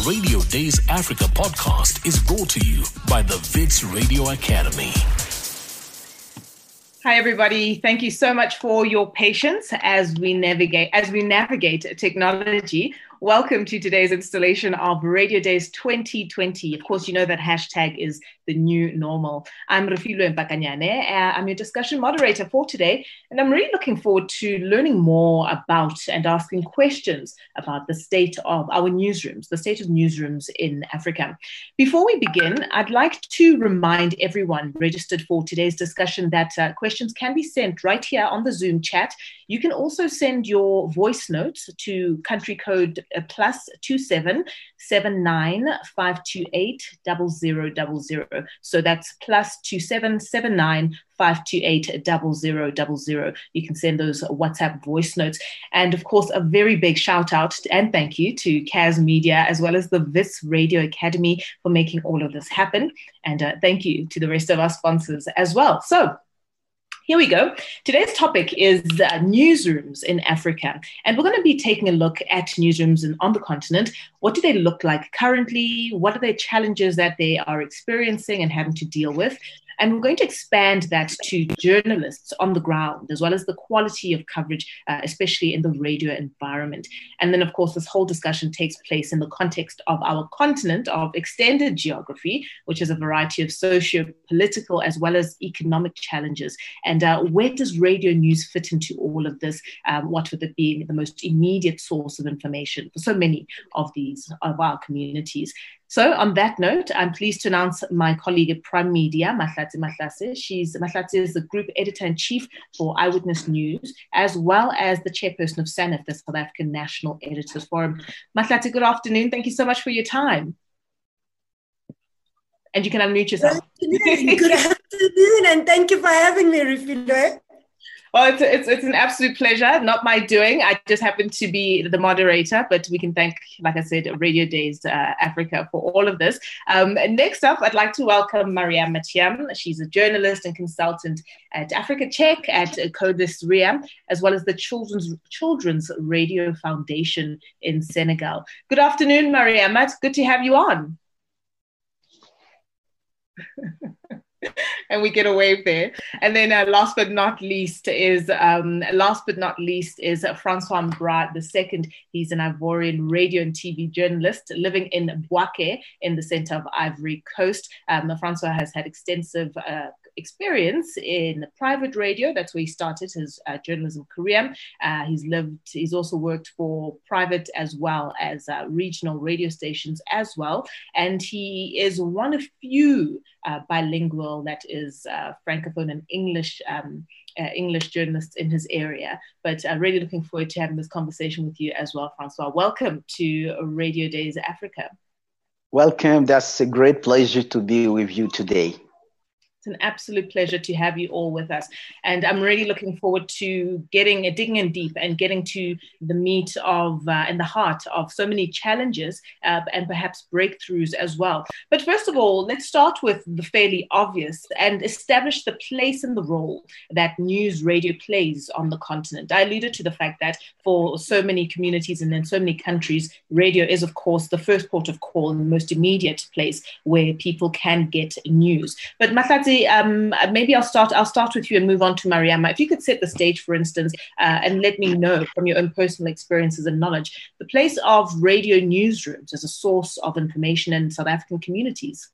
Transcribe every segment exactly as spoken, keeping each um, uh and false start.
Radio Days Africa podcast is brought to you by the Wits Radio Academy. Hi, everybody. Thank you so much for your patience as we navigate as we navigate technology. Welcome to today's installation of Radio Days twenty twenty. Of course, you know that hashtag is the new normal. I'm Refilwe Mpakanyane. Uh, I'm your discussion moderator for today, and I'm really looking forward to learning more about and asking questions about the state of our newsrooms, the state of newsrooms in Africa. Before we begin, I'd like to remind everyone registered for today's discussion that uh, questions can be sent right here on the Zoom chat. You can also send your voice notes to country code uh, plus two seven seven nine five two eight zero zero zero zero. So that's plus two seven seven nine five two eight zero zero zero zero. You can send those WhatsApp voice notes. And of course, a very big shout out and thank you to Kaz Media as well as the Wits Radio Academy for making all of this happen. And uh, thank you to the rest of our sponsors as well. So here we go. Today's topic is uh, newsrooms in Africa. And we're going to be taking a look at newsrooms in, on the continent. What do they look like currently? What are the challenges that they are experiencing and having to deal with? And we're going to expand that to journalists on the ground, as well as the quality of coverage, uh, especially in the radio environment. And then, of course, this whole discussion takes place in the context of our continent of extended geography, which is a variety of socio-political as well as economic challenges. And uh, where does radio news fit into all of this? Um, what would it be the most immediate source of information for so many of these, of our communities? So on that note, I'm pleased to announce my colleague at Prime Media, Mahlatsi Mahlase. She's, Mahlatsi is the Group Editor-in-Chief for Eyewitness News, as well as the Chairperson of SANEF, the South African National Editors Forum. Mahlatsi, good afternoon. Thank you so much for your time. And you can unmute yourself. Good afternoon, good afternoon and thank you for having me, Refilwe. Well, it's, it's it's an absolute pleasure. Not my doing. I just happen to be the moderator, but we can thank, like I said, Radio Days uh, Africa for all of this. Um, and next up, I'd like to welcome Mariam Mathiam. She's a journalist and consultant at Africa Check at Codis Ria, as well as the Children's Children's Radio Foundation in Senegal. Good afternoon, Mariam. It's good to have you on. And we get a wave there. And then uh, last but not least is um, last but not least is uh, Francois Mbra the second. He's an Ivorian radio and T V journalist living in Bouaké in the center of Ivory Coast. Um, Francois has had extensive uh, experience in private radio. That's where he started his uh, journalism career. Uh, he's lived, he's also worked for private as well as uh, regional radio stations as well. And he is one of few uh, bilingual, that is uh, Francophone and English um, uh, English journalists in his area. But uh, really looking forward to having this conversation with you as well, Francois. Welcome to Radio Days Africa. Welcome. That's a great pleasure to be with you today. It's an absolute pleasure to have you all with us. And I'm really looking forward to getting, digging in deep and getting to the meat of, uh, and the heart of so many challenges uh, and perhaps breakthroughs as well. But first of all, let's start with the fairly obvious and establish the place and the role that news radio plays on the continent. I alluded to the fact that for so many communities and in so many countries, radio is, of course, the first port of call and the most immediate place where people can get news. But Mahlatsi, Um, maybe I'll start. I'll start with you and move on to Mariama. If you could set the stage, for instance, uh, and let me know from your own personal experiences and knowledge the place of radio newsrooms as a source of information in South African communities.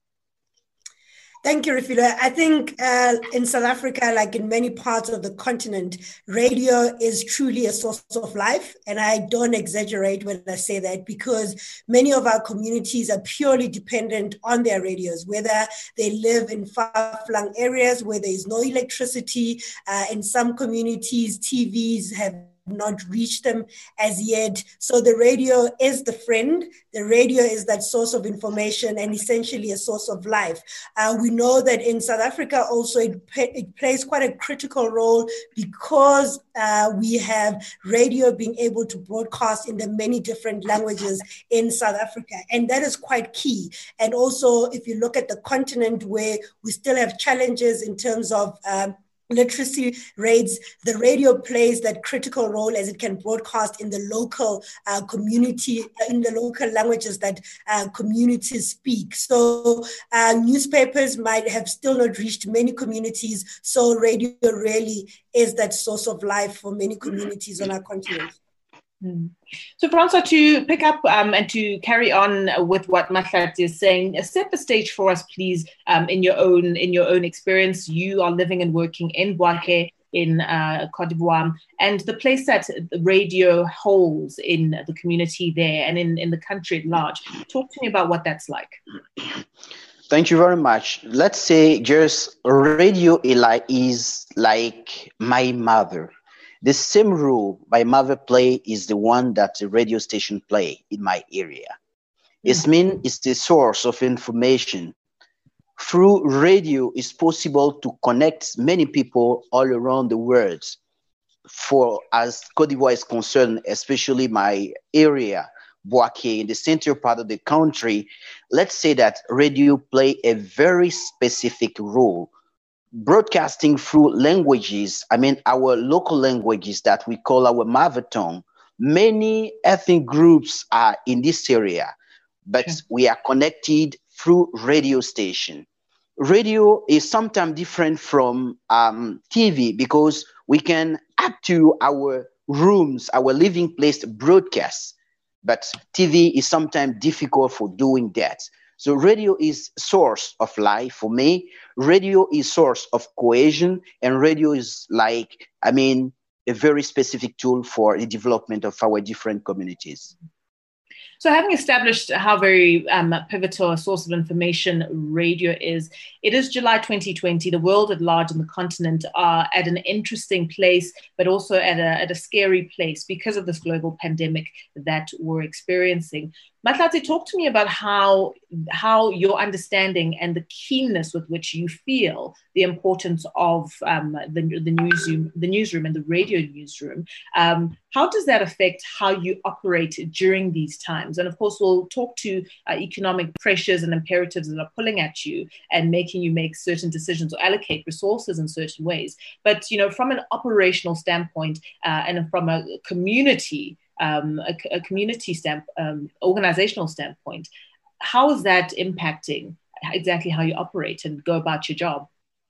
Thank you, Refilwe. I think uh, in South Africa, like in many parts of the continent, radio is truly a source of life. And I don't exaggerate when I say that, because many of our communities are purely dependent on their radios, whether they live in far-flung areas where there is no electricity. Uh, in some communities, T Vs have not reached them as yet. So the radio is the friend. The radio is that source of information and essentially a source of life. Uh, we know that in South Africa also it, it plays quite a critical role because uh, we have radio being able to broadcast in the many different languages in South Africa. And that is quite key. And also, if you look at the continent where we still have challenges in terms of um, literacy rates, the radio plays that critical role as it can broadcast in the local uh, community, in the local languages that uh, communities speak. So uh, newspapers might have still not reached many communities, so radio really is that source of life for many communities on our continent. Mm. So, Francois, to pick up um, and to carry on with what Mahlatsi is saying, set the stage for us, please. Um, in your own in your own experience, you are living and working in Bouaké in uh, Côte d'Ivoire, and the place that radio holds in the community there and in, in the country at large. Talk to me about what that's like. Thank you very much. Let's say just radio is like my mother. The same role my mother play is the one that the radio station play in my area. It means it's the source of information. Through radio, it's possible to connect many people all around the world. For as Côte d'Ivoire is concerned, especially my area, Bouaké, in the central part of the country, let's say that radio play a very specific role. Broadcasting through languages, I mean our local languages that we call our mother tongue. Many ethnic groups are in this area, but okay. we are connected through radio station. Radio is sometimes different from um, T V because we can add to our rooms, our living place broadcast, but T V is sometimes difficult for doing that. So radio is source of life for me. Radio is source of cohesion, and radio is like, I mean, a very specific tool for the development of our different communities. So having established how very um, pivotal a source of information radio is, it is July twenty twenty. The world at large and the continent are at an interesting place, but also at a, at a scary place because of this global pandemic that we're experiencing. Mahlatsi, talk to me about how, how your understanding and the keenness with which you feel the importance of um, the, the, newsroom, the newsroom and the radio newsroom. Um, how does that affect how you operate during these times? And of course, we'll talk to uh, economic pressures and imperatives that are pulling at you and making you make certain decisions or allocate resources in certain ways. But, you know, from an operational standpoint uh, and from a community Um, a, a community stamp, um, organizational standpoint, how is that impacting exactly how you operate and go about your job?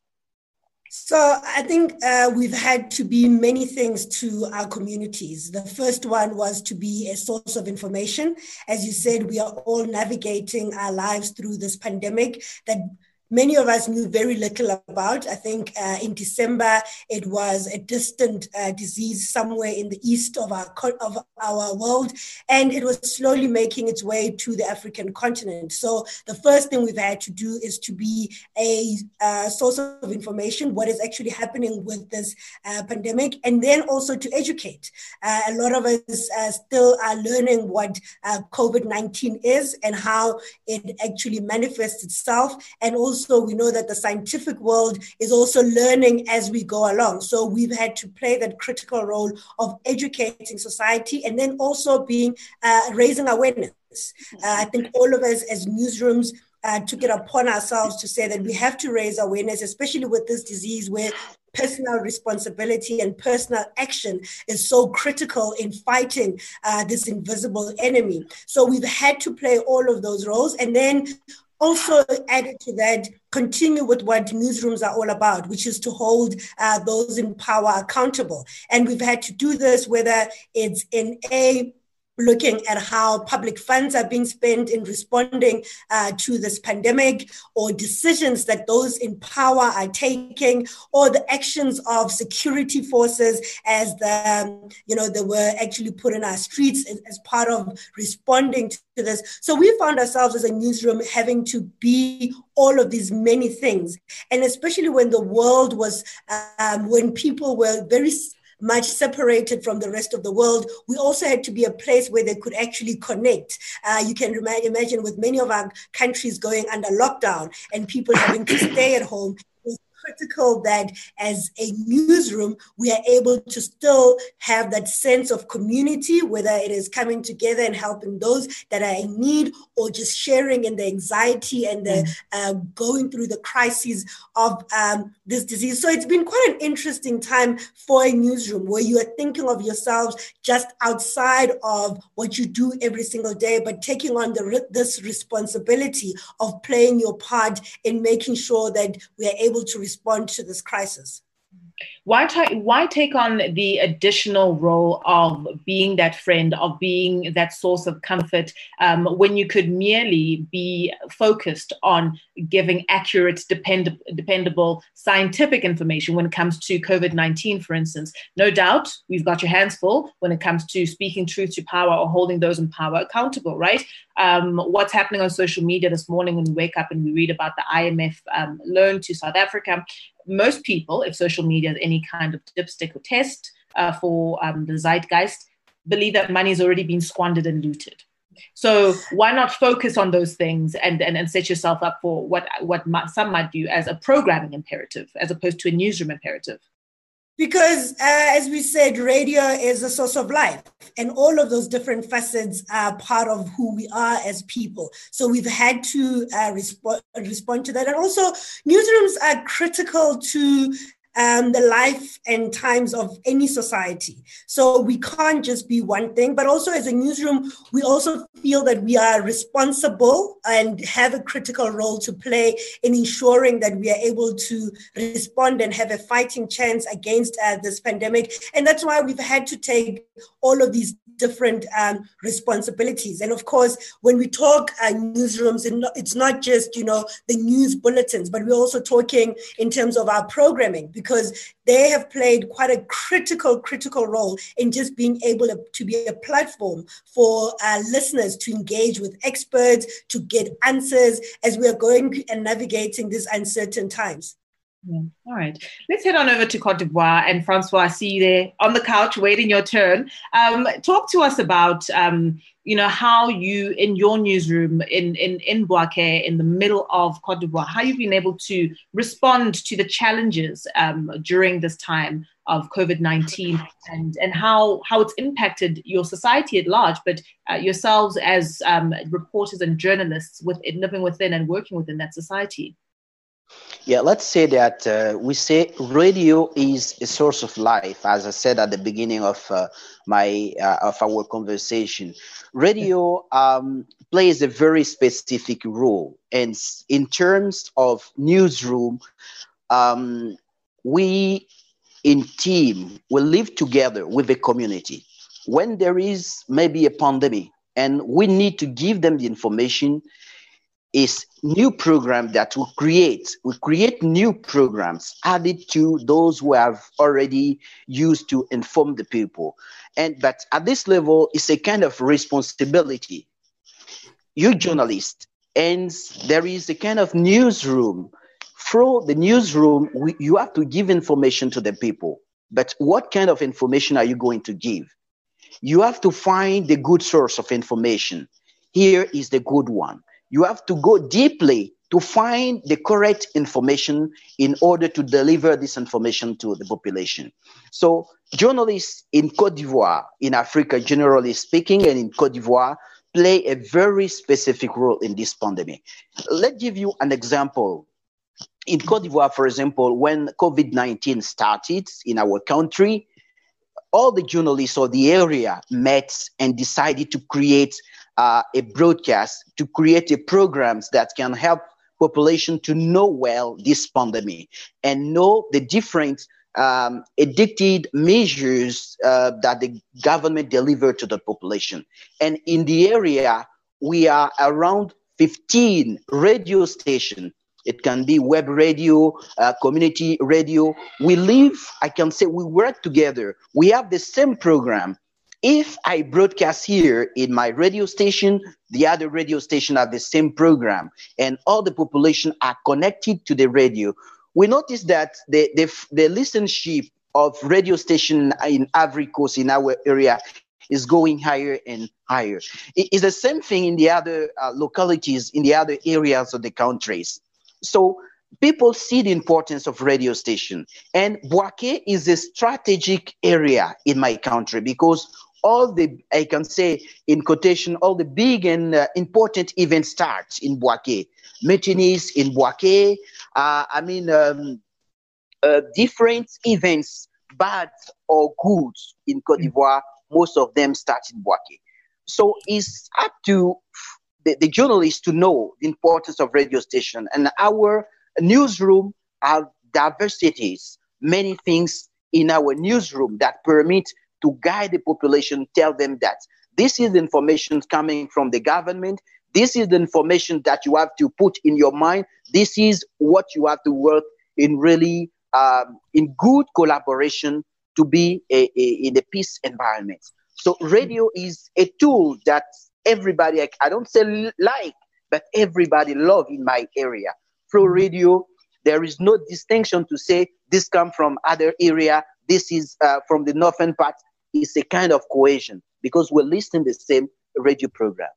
So I think uh, we've had to be many things to our communities. The first one was to be a source of information. As you said, we are all navigating our lives through this pandemic that many of us knew very little about. I think uh, in December, it was a distant uh, disease somewhere in the east of our of our world, and it was slowly making its way to the African continent. So the first thing we've had to do is to be a uh, source of information, what is actually happening with this uh, pandemic, and then also to educate. Uh, a lot of us uh, still are learning what uh, COVID nineteen is and how it actually manifests itself, and also So we know that the scientific world is also learning as we go along. So we've had to play that critical role of educating society and then also being uh, raising awareness. Uh, I think all of us as newsrooms uh, took it upon ourselves to say that we have to raise awareness, especially with this disease where personal responsibility and personal action is so critical in fighting uh, this invisible enemy. So we've had to play all of those roles, and then also added to that, continue with what newsrooms are all about, which is to hold uh, those in power accountable. And we've had to do this, whether it's in a looking at how public funds are being spent in responding uh, to this pandemic, or decisions that those in power are taking, or the actions of security forces as the, um, you know, they were actually put in our streets as, as part of responding to this. So we found ourselves as a newsroom having to be all of these many things. And especially when the world was, um, when people were very much separated from the rest of the world, we also had to be a place where they could actually connect. Uh, you can rem- imagine with many of our countries going under lockdown and people having to stay at home, it was critical that as a newsroom, we are able to still have that sense of community, whether it is coming together and helping those that are in need or just sharing in the anxiety and the uh, going through the crises of um, this disease. So it's been quite an interesting time for a newsroom where you are thinking of yourselves just outside of what you do every single day, but taking on the, this responsibility of playing your part in making sure that we are able to respond to this crisis. Why, t- why take on the additional role of being that friend, of being that source of comfort, um, when you could merely be focused on giving accurate, depend- dependable scientific information when it comes to COVID nineteen, for instance? No doubt we've got your hands full when it comes to speaking truth to power or holding those in power accountable, right? Um, what's happening on social media this morning when we wake up and we read about the I M F um, loan to South Africa? Most people, if social media is any kind of dipstick or test uh, for um, the zeitgeist, believe that money has already been squandered and looted. So why not focus on those things and, and, and set yourself up for what, what some might view as a programming imperative as opposed to a newsroom imperative? Because, uh, as we said, radio is a source of life, and all of those different facets are part of who we are as people. So we've had to uh, resp- respond to that. And also, newsrooms are critical to um, the life and times of any society. So we can't just be one thing, but also as a newsroom, we also feel that we are responsible and have a critical role to play in ensuring that we are able to respond and have a fighting chance against uh, this pandemic. And that's why we've had to take all of these different um, responsibilities. And of course, when we talk uh, newsrooms, it's not just, you know, the news bulletins, but we're also talking in terms of our programming, because they have played quite a critical, critical role in just being able to be a platform for uh, listeners to engage with experts, to get answers as we are going and navigating these uncertain times. Yeah. All right. Let's head on over to Cote d'Ivoire. And Francois, I see you there on the couch waiting your turn. Um, talk to us about, um, you know, how you, in your newsroom in, in, in Bouaké, in the middle of Cote d'Ivoire, how you've been able to respond to the challenges um, during this time of COVID nineteen and, and how, how it's impacted your society at large, but uh, yourselves as um, reporters and journalists with, living within and working within that society. Yeah, let's say that uh, we say radio is a source of life, as I said at the beginning of uh, my uh, of our conversation. Radio um, plays a very specific role, and in terms of newsroom, um, we in team will live together with the community. When there is maybe a pandemic, and we need to give them the information, is new program that we create. We create new programs added to those who have already used to inform the people. And but at this level, it's a kind of responsibility. You journalist, and there is a kind of newsroom. Through the newsroom, we, you have to give information to the people. But what kind of information are you going to give? You have to find the good source of information. Here is the good one. You have to go deeply to find the correct information in order to deliver this information to the population. So journalists in Cote d'Ivoire, in Africa generally speaking, and in Cote d'Ivoire, play a very specific role in this pandemic. Let's give you an example. In Cote d'Ivoire, for example, when COVID nineteen started in our country, all the journalists of the area met and decided to create Uh, a broadcast, to create a programs that can help population to know well this pandemic and know the different um, addicted measures uh, that the government delivered to the population. And in the area, we are around fifteen radio stations. It can be web radio, uh, community radio. We live, I can say we work together. We have the same program. If I broadcast here in my radio station, the other radio station have the same program, and all the population are connected to the radio. We notice that the, the, the listenership of radio station in Ivory Coast, in our area, is going higher and higher. It is the same thing in the other uh, localities, in the other areas of the countries. So people see the importance of radio station. And Bouaké is a strategic area in my country because all the, I can say in quotation, all the big and uh, important events start in Bouaké. Metinis in Bouaké, uh, I mean, um, uh, different events, bad or good in Côte d'Ivoire, most of them start in Bouaké. So it's up to the, the journalists to know the importance of radio station. And our newsroom have diversities, many things in our newsroom that permit to guide the population, tell them that this is the information coming from the government. This is the information that you have to put in your mind. This is what you have to work in really um, in good collaboration to be a, a, in a peace environment. So radio is a tool that everybody, I, I don't say like, but everybody love in my area. Flow radio, there is no distinction to say this come from other area, this is uh, from the northern part. It's a kind of cohesion because we're listening to the same radio program.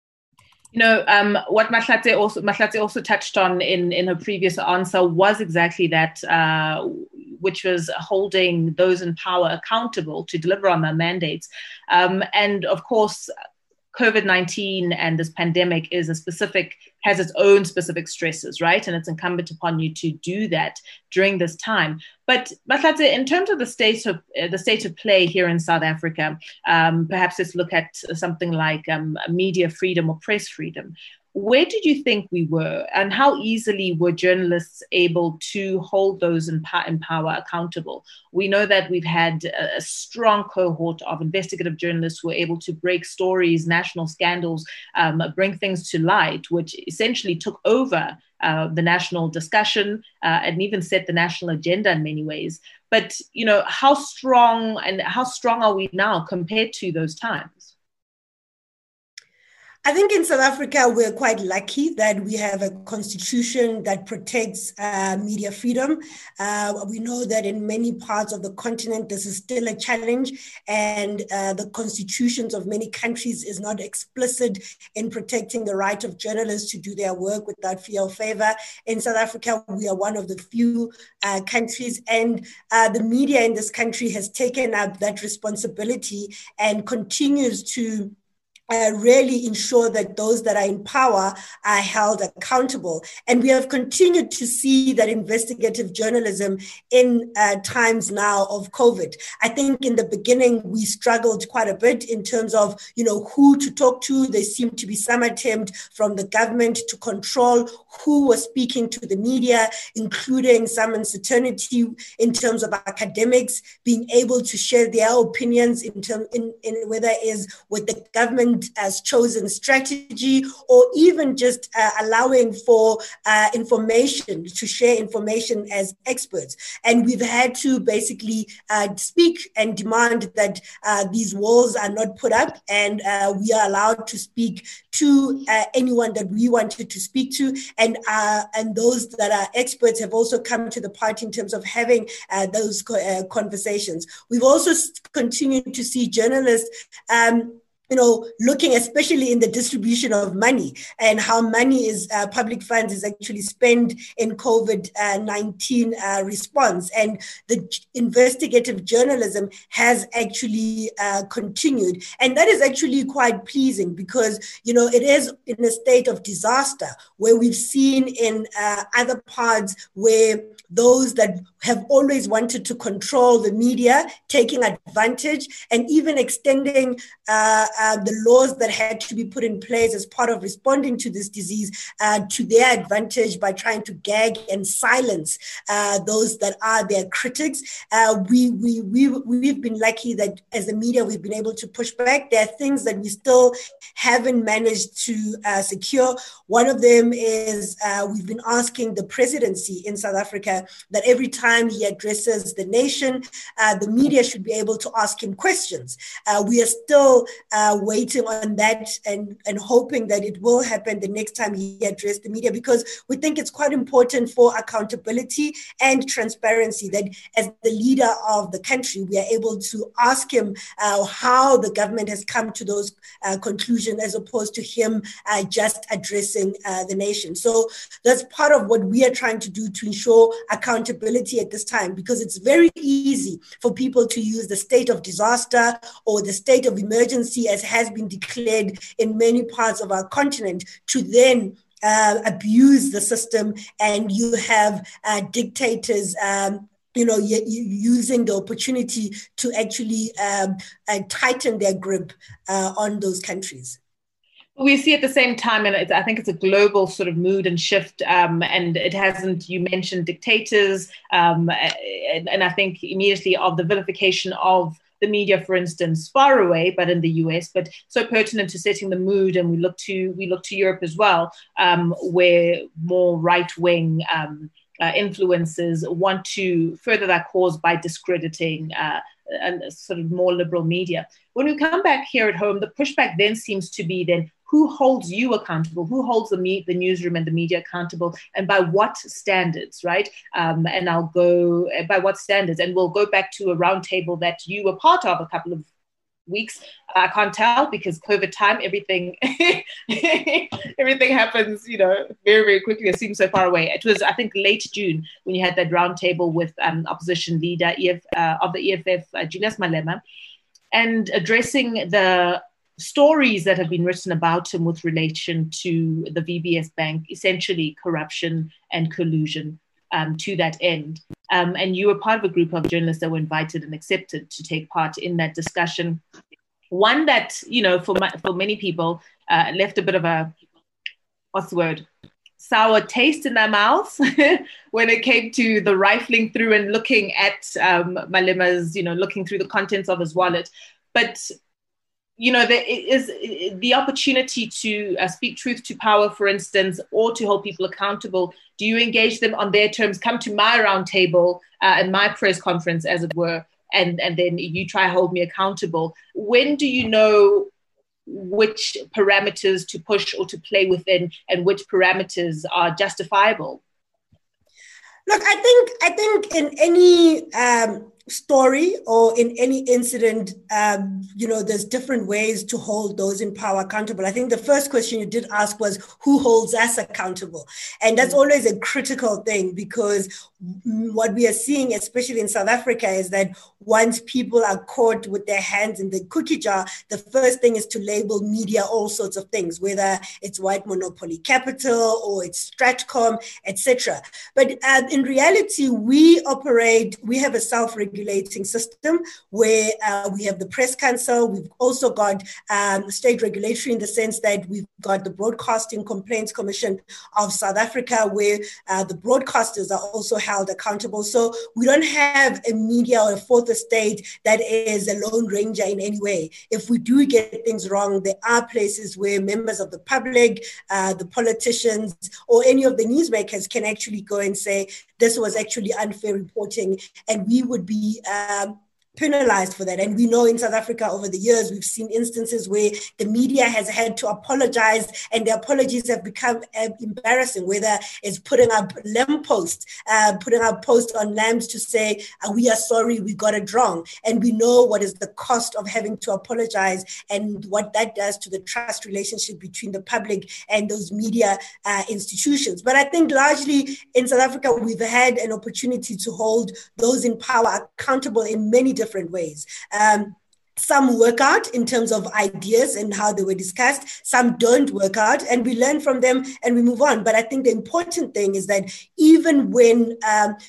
You know, um, what Mahlatse also, Mahlatse also touched on in, in her previous answer was exactly that, uh, which was holding those in power accountable to deliver on their mandates. Um, and of course, COVID nineteen and this pandemic is a specific, has its own specific stresses, right? And it's incumbent upon you to do that during this time. But Mahlatse, in terms of the state of uh, the state of play here in South Africa, um, perhaps let's look at something like um, media freedom or press freedom. Where did you think we were, and how easily were journalists able to hold those in, pa- in power accountable? We know that we've had a, a strong cohort of investigative journalists who were able to break stories, national scandals, um, bring things to light, which essentially took over uh, the national discussion uh, and even set the national agenda in many ways. But, you know, how strong and how strong are we now compared to those times? I think in South Africa, we're quite lucky that we have a constitution that protects uh, media freedom. Uh, we know that in many parts of the continent, this is still a challenge, and uh, the constitutions of many countries is not explicit in protecting the right of journalists to do their work without fear or favor. In South Africa, we are one of the few uh, countries, and uh, the media in this country has taken up that responsibility and continues to Uh, really ensure that those that are in power are held accountable. And we have continued to see that investigative journalism in uh, times now of COVID. I think in the beginning, we struggled quite a bit in terms of, you know, who to talk to. There seemed to be some attempt from the government to control who was speaking to the media, including some uncertainty in terms of academics being able to share their opinions in, term, in, in whether it is with the government as chosen strategy, or even just uh, allowing for uh, information, to share information as experts. And we've had to basically uh, speak and demand that uh, these walls are not put up, and uh, we are allowed to speak to uh, anyone that we wanted to speak to. And uh, and those that are experts have also come to the party in terms of having uh, those co- uh, conversations. We've also continued to see journalists um, you know, looking especially in the distribution of money and how money is, uh, public funds is actually spent in COVID nineteen uh, response. And the investigative journalism has actually uh, continued. And that is actually quite pleasing because, you know, it is in a state of disaster where we've seen in uh, other parts where those that have always wanted to control the media taking advantage and even extending uh, uh, the laws that had to be put in place as part of responding to this disease uh, to their advantage by trying to gag and silence uh, those that are their critics. Uh, we, we, we, we've been lucky that as the media, we've been able to push back. There are things that we still haven't managed to uh, secure. One of them is uh, we've been asking the presidency in South Africa that every time he addresses the nation, uh, the media should be able to ask him questions. Uh, we are still uh, uh, waiting on that and, and hoping that it will happen the next time he addressed the media, because we think it's quite important for accountability and transparency that as the leader of the country, we are able to ask him uh, how the government has come to those uh, conclusions as opposed to him uh, just addressing uh, the nation. So that's part of what we are trying to do to ensure accountability at this time, because it's very easy for people to use the state of disaster or the state of emergency as has been declared in many parts of our continent to then uh, abuse the system, and you have uh, dictators um, you know, y- using the opportunity to actually um, uh, tighten their grip uh, on those countries. We see at the same time, and it's, I think it's a global sort of mood and shift, um, and it hasn't, you mentioned dictators, um, and, and I think immediately of the vilification of the media, for instance, far away, but in the U S, but so pertinent to setting the mood. And we look to we look to Europe as well, um, where more right-wing um, uh, influencers want to further that cause by discrediting uh, and sort of more liberal media. When we come back here at home, the pushback then seems to be then, who holds you accountable? Who holds the me- the newsroom and the media accountable, and by what standards, right? Um, and I'll go by what standards, and we'll go back to a roundtable that you were part of a couple of weeks. I can't tell because COVID time, everything, everything happens, you know, very, very quickly. It seems so far away. It was, I think, late June when you had that roundtable with um, opposition leader E F, uh, of the E F F, uh, Julius Malema, and addressing the stories that have been written about him with relation to the V B S Bank, essentially corruption and collusion um, to that end. Um, and you were part of a group of journalists that were invited and accepted to take part in that discussion. One that, you know, for my, for many people uh, left a bit of a, what's the word, sour taste in their mouths when it came to the rifling through and looking at um, Malema's, you know, looking through the contents of his wallet. But you know, there is the opportunity to uh, speak truth to power, for instance, or to hold people accountable. Do you engage them on their terms? Come to my roundtable uh, and my press conference, as it were, and, and then you try to hold me accountable. When do you know which parameters to push or to play within, and which parameters are justifiable? Look, I think I think in any um, story or in any incident, um, you know, there's different ways to hold those in power accountable. I think the first question you did ask was, who holds us accountable? And that's always a critical thing, because what we are seeing, especially in South Africa, is that once people are caught with their hands in the cookie jar, the first thing is to label media all sorts of things, whether it's white monopoly capital or it's Stratcom, et cetera. But uh, in reality, we operate, we have a self-regulating system where uh, we have the Press Council. We've also got um, state regulatory in the sense that we've got the Broadcasting Complaints Commission of South Africa, where uh, the broadcasters are also held accountable. So we don't have a media or a fourth estate that is a lone ranger in any way. If we do get things wrong, there are places where members of the public, uh, the politicians, or any of the newsmakers can actually go and say, this was actually unfair reporting, and we would be um, penalized for that. And we know in South Africa over the years, we've seen instances where the media has had to apologize, and the apologies have become uh, embarrassing, whether it's putting up lamp posts, uh, putting up posts on lamps to say, uh, we are sorry, we got it wrong. And we know what is the cost of having to apologize and what that does to the trust relationship between the public and those media uh, institutions. But I think largely in South Africa, we've had an opportunity to hold those in power accountable in many different different ways. Um, some work out in terms of ideas and how they were discussed. Some don't work out, and we learn from them and we move on. But I think the important thing is that even when um,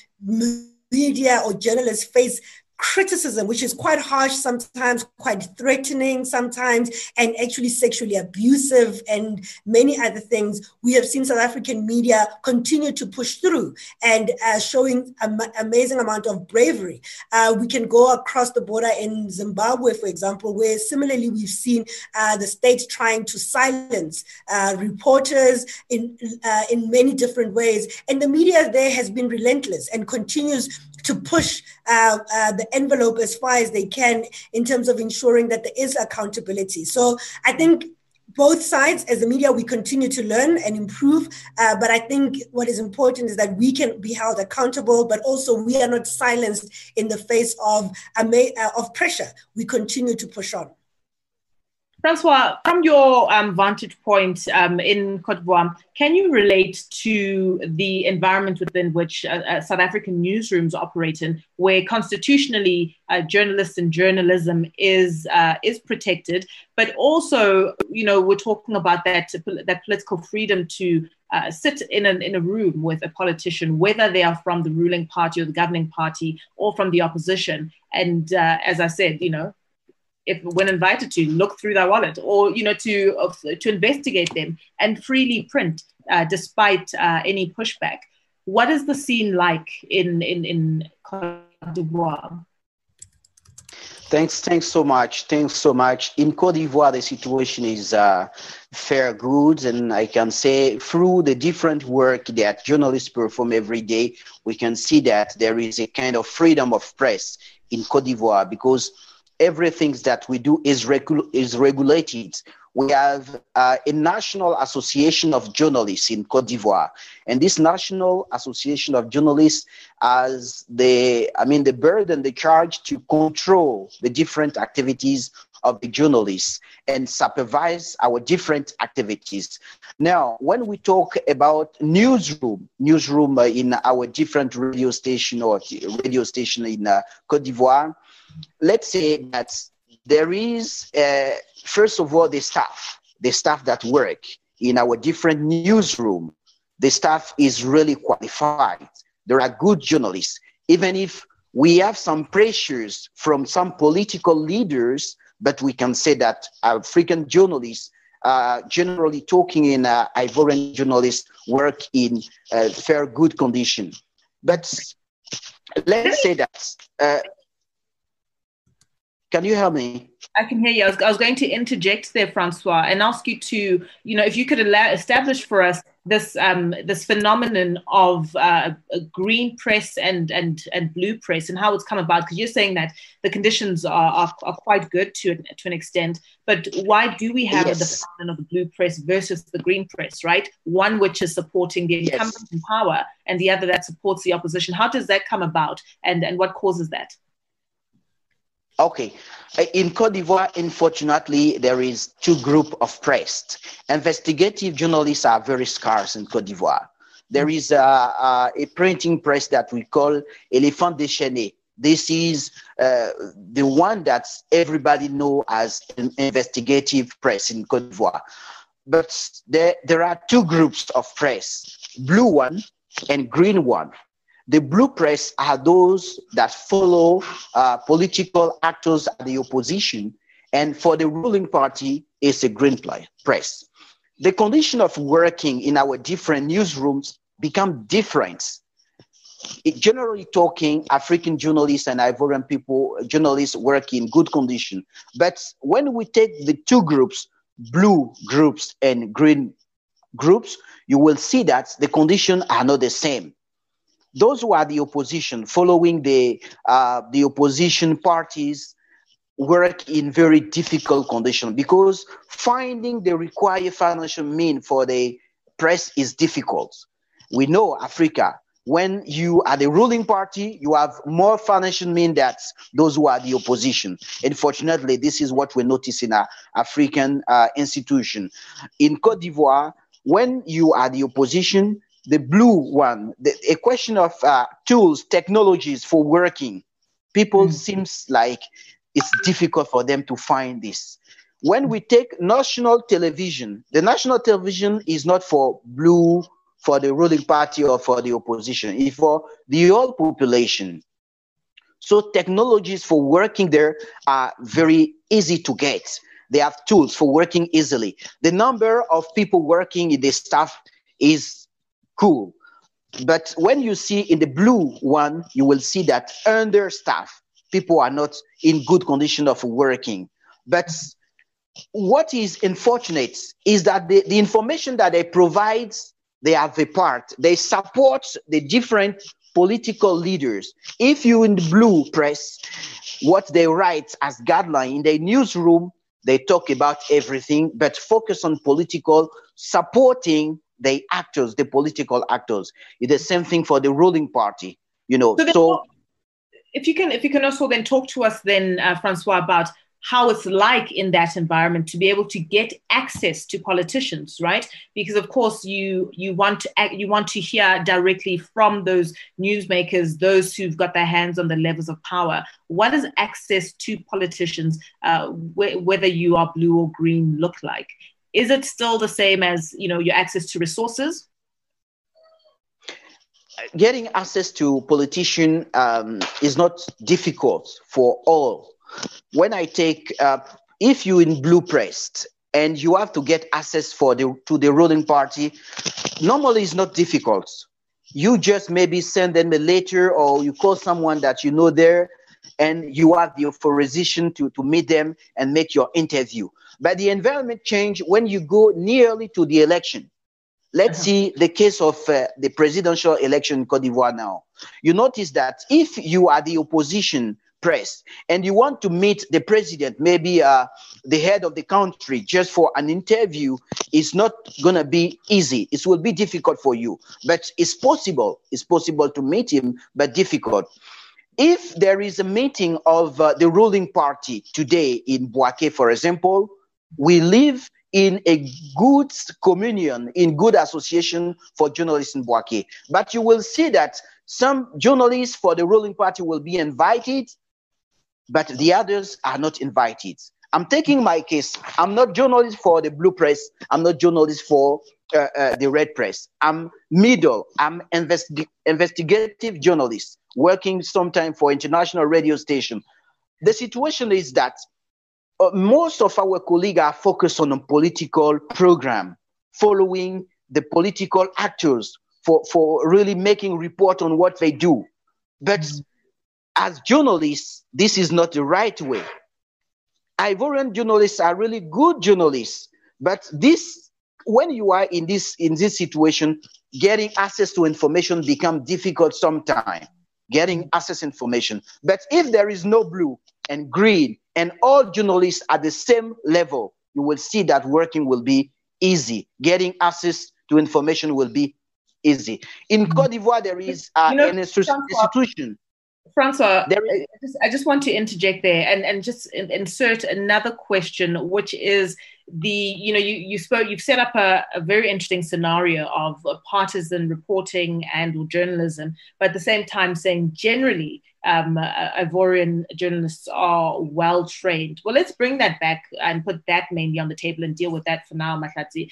media or journalists face criticism, which is quite harsh sometimes, quite threatening sometimes, and actually sexually abusive and many other things, we have seen South African media continue to push through and uh, showing an amazing amount of bravery. Uh, we can go across the border in Zimbabwe, for example, where similarly we've seen uh, the state trying to silence uh, reporters in, uh, in many different ways. And the media there has been relentless and continues to push uh, uh, the envelope as far as they can in terms of ensuring that there is accountability. So I think both sides, as the media, we continue to learn and improve. Uh, but I think what is important is that we can be held accountable, but also we are not silenced in the face of, uh, of pressure. We continue to push on. Francois, from your um, vantage point um, in Cote d'Ivoire, can you relate to the environment within which uh, uh, South African newsrooms operate in, where constitutionally uh, journalists and journalism is uh, is protected, but also, you know, we're talking about that that political freedom to uh, sit in a in a room with a politician, whether they are from the ruling party or the governing party or from the opposition, and uh, as I said, you know, if when invited to look through their wallet, or you know, to uh, to investigate them and freely print uh, despite uh, any pushback. What is the scene like in in in Cote d'Ivoire? Thanks, thanks so much. Thanks so much. In Cote d'Ivoire, the situation is uh, fair good, and I can say through the different work that journalists perform every day, we can see that there is a kind of freedom of press in Cote d'Ivoire, because everything that we do is, regu- is regulated. We have uh, a National Association of Journalists in Cote d'Ivoire, and this National Association of Journalists has the, I mean, the burden, the charge to control the different activities of the journalists and supervise our different activities. Now, when we talk about newsroom, newsroom uh, in our different radio station or radio station in uh, Cote d'Ivoire, let's say that there is, uh, first of all, the staff, the staff that work in our different newsroom. The staff is really qualified. There are good journalists, even if we have some pressures from some political leaders, but we can say that African journalists, uh, generally talking in uh, Ivorian journalists, work in uh, fair good condition. But let's say that, uh, can you hear me? I can hear you. I was, I was going to interject there, Francois, and ask you to, you know, if you could allow, establish for us this um, this phenomenon of uh, a green press and and and blue press and how it's come about. Because you're saying that the conditions are, are are quite good to to an extent, but why do we have yes. the phenomenon of the blue press versus the green press, right? One which is supporting the incumbent yes. in power, and the other that supports the opposition. How does that come about, and and what causes that? Okay. In Cote d'Ivoire, unfortunately, there is two groups of press. Investigative journalists are very scarce in Cote d'Ivoire. There is a, a, a printing press that we call Éléphant Déchaîné. This is uh, the one that everybody knows as an investigative press in Cote d'Ivoire. But there, there are two groups of press, blue one and green one. The blue press are those that follow uh, political actors at the opposition, and for the ruling party is a green press. The condition of working in our different newsrooms become different. It, generally talking, African journalists and Ivorian people, journalists work in good condition. But when we take the two groups, blue groups and green groups, you will see that the conditions are not the same. Those who are the opposition, following the uh, the opposition parties, work in very difficult conditions because finding the required financial means for the press is difficult. We know Africa, when you are the ruling party, you have more financial means than those who are the opposition. Unfortunately, this is what we notice in our African uh, institution. In Cote d'Ivoire, when you are the opposition, the blue one, the, a question of uh, tools, technologies for working, people mm. seems like it's difficult for them to find this. When we take national television, the national television is not for blue, for the ruling party or for the opposition, it's for the whole population. So technologies for working there are very easy to get. They have tools for working easily. The number of people working in the staff is cool. But when you see in the blue one, you will see that understaffed people are not in good condition of working. But what is unfortunate is that the, the information that they provide, they have a part. They support the different political leaders. If you in the blue press, what they write as guideline in the newsroom, they talk about everything, but focus on political, supporting the actors, the political actors. It's the same thing for the ruling party, you know. So, so if you can, if you can also then talk to us then, uh, Francois, about how it's like in that environment to be able to get access to politicians, right? Because of course you you want to you want to hear directly from those newsmakers, those who've got their hands on the levels of power. What does access to politicians, uh, wh- whether you are blue or green, look like? Is it still the same as, you know, your access to resources? Getting access to politicians um, is not difficult for all. When I take, uh, if you in blue pressed and you have to get access for the to the ruling party, normally it's not difficult. You just maybe send them a letter or you call someone that you know there and you have the authorization to, to meet them and make your interview. But the environment change when you go nearly to the election. Let's uh-huh. see the case of uh, the presidential election in Cote d'Ivoire now. You notice that if you are the opposition press and you want to meet the president, maybe uh, the head of the country, just for an interview, it's not going to be easy. It will be difficult for you, but it's possible. It's possible to meet him, but difficult. If there is a meeting of uh, the ruling party today in Bouaké, for example, we live in a good communion, in good association for journalists in Bouaké. But you will see that some journalists for the ruling party will be invited, but the others are not invited. I'm taking my case. I'm not journalist for the blue press. I'm not journalist for uh, uh, the red press. I'm middle. I'm investi- investigative journalist working sometime for international radio station. The situation is that uh, most of our colleagues are focused on a political program, following the political actors for, for really making report on what they do. But mm-hmm. as journalists, this is not the right way. Ivorian journalists are really good journalists, but this, when you are in this in this situation, getting access to information becomes difficult sometimes. Getting access information, but if there is no blue and green and all journalists at the same level, you will see that working will be easy. Getting access to information will be easy. In mm-hmm. Cote d'Ivoire, there is uh, you know, an institution. Francois, there is, I, just, I just want to interject there and, and just insert another question, which is the, you know, you, you spoke, you've set up a, a very interesting scenario of partisan reporting and or journalism, but at the same time saying generally um, uh, Ivorian journalists are well trained. Well, let's bring that back and put that mainly on the table and deal with that for now, Mahlatsi.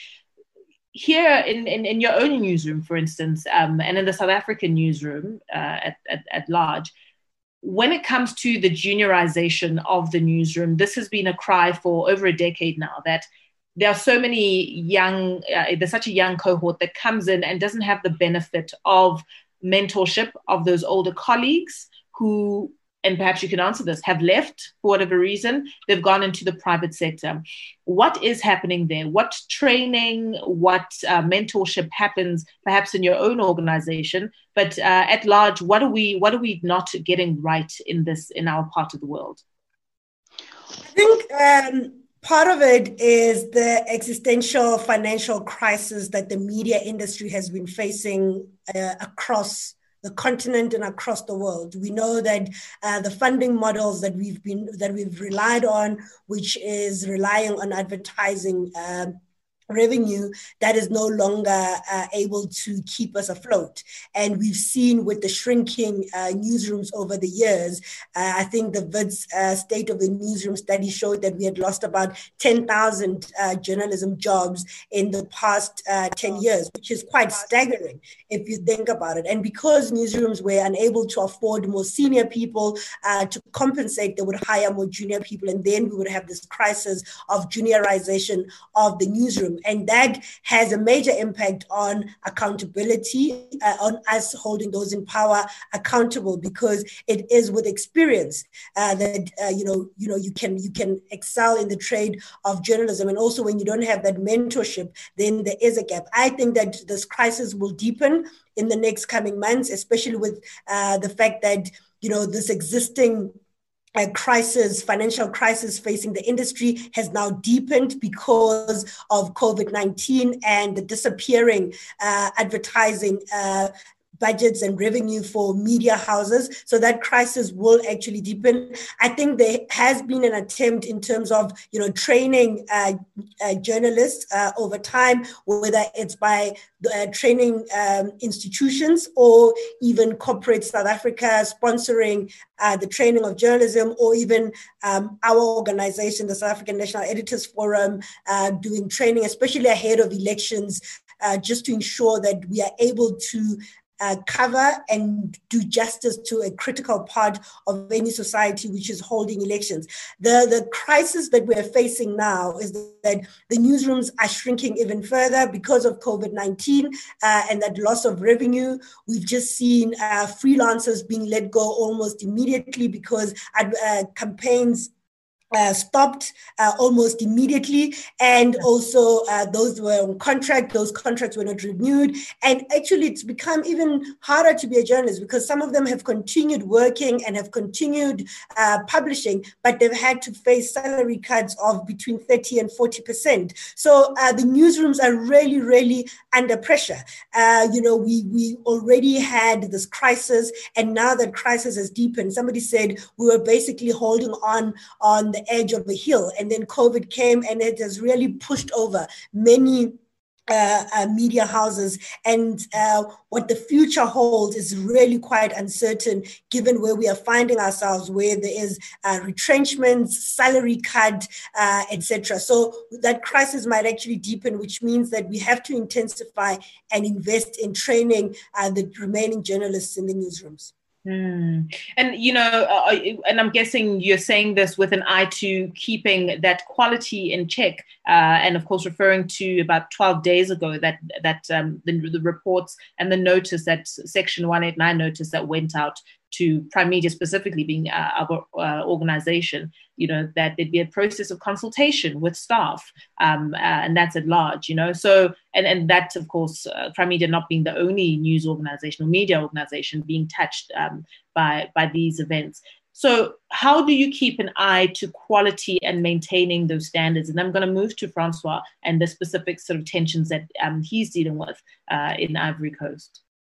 Here in, in, in your own newsroom, for instance, um, and in the South African newsroom uh, at, at, at large, when it comes to the juniorization of the newsroom, this has been a cry for over a decade now, that there are so many young, uh, there's such a young cohort that comes in and doesn't have the benefit of mentorship of those older colleagues who, and perhaps you can answer this, have left for whatever reason, they've gone into the private sector. What is happening there? What training, what uh, mentorship happens perhaps in your own organization, but uh, at large, what are we what are we not getting right in this, in our part of the world? I think um, part of it is the existential financial crisis that the media industry has been facing uh, across the continent and across the world. We know that uh, the funding models that we've been that we've relied on, which is relying on advertising uh, revenue, that is no longer uh, able to keep us afloat. And we've seen with the shrinking uh, newsrooms over the years, uh, I think the V I D S uh, State of the Newsroom study showed that we had lost about ten thousand uh, journalism jobs in the past uh, ten years, which is quite staggering if you think about it. And because newsrooms were unable to afford more senior people uh, to compensate, they would hire more junior people, and then we would have this crisis of juniorization of the newsroom. newsroom. And that has a major impact on accountability, uh, on us holding those in power accountable, because it is with experience uh, that, uh, you know, you know, you can, you can excel in the trade of journalism. And also when you don't have that mentorship, then there is a gap. I think that this crisis will deepen in the next coming months, especially with uh, the fact that, you know, this existing uh, crisis, financial crisis facing the industry has now deepened because of COVID nineteen and the disappearing uh, advertising uh, budgets and revenue for media houses. So that crisis will actually deepen. I think there has been an attempt in terms of, you know, training uh, uh, journalists uh, over time, whether it's by uh, training um, institutions or even corporate South Africa sponsoring uh, the training of journalism, or even um, our organization, the South African National Editors Forum, uh, doing training, especially ahead of elections, uh, just to ensure that we are able to Uh, cover and do justice to a critical part of any society which is holding elections. The, the crisis that we're facing now is that the newsrooms are shrinking even further because of COVID nineteen uh, and that loss of revenue. We've just seen uh, freelancers being let go almost immediately because uh, campaigns Uh, stopped uh, almost immediately, and also uh, those were on contract, those contracts were not renewed. And actually it's become even harder to be a journalist because some of them have continued working and have continued uh, publishing, but they've had to face salary cuts of between thirty and forty percent. So uh, the newsrooms are really, really under pressure. Uh, you know, we, we already had this crisis, and now that crisis has deepened. Somebody said we were basically holding on on the edge of the hill, and then COVID came and it has really pushed over many uh, uh, media houses, and uh, what the future holds is really quite uncertain given where we are finding ourselves, where there is uh, retrenchments, salary cut, uh, et cetera. So that crisis might actually deepen, which means that we have to intensify and invest in training uh, the remaining journalists in the newsrooms. Mm. And, you know, uh, and I'm guessing you're saying this with an eye to keeping that quality in check. Uh, and of course, referring to about twelve days ago, that that um, the, the reports and the notice, that Section one eighty-nine notice that went out to Prime Media specifically, being uh, our uh, organization, you know, that there'd be a process of consultation with staff, um, uh, and that's at large, you know. So, and, and that, of course, uh, Prime Media not being the only news organization or media organization being touched um, by, by these events. So how do you keep an eye to quality and maintaining those standards? And I'm going to move to Francois and the specific sort of tensions that um, he's dealing with uh, in Ivory Coast.